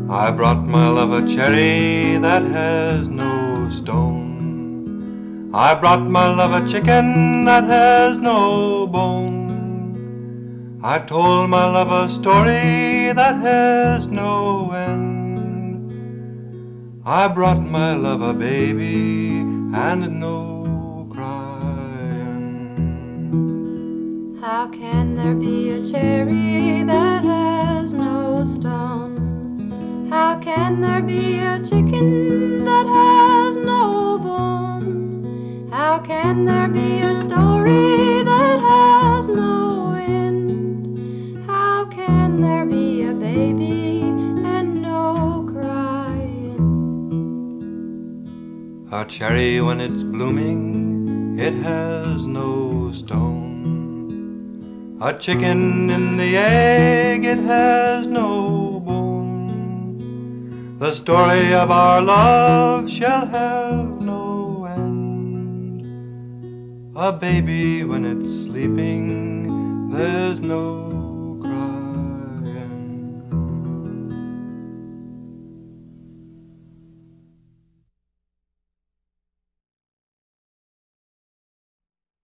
I brought my love a cherry that has no stone. I brought my love a chicken that has no bone. I told my love a story that has no end. I brought my love a baby and no crying. How can there be a cherry that has no stone? How can there be a chicken that has no bone? How can there be a story that has no end? How can there be a baby and no crying? A cherry when it's blooming, it has no stone. A chicken in the egg, it has no bone. The story of our love shall have no end. A baby when it's sleeping, there's no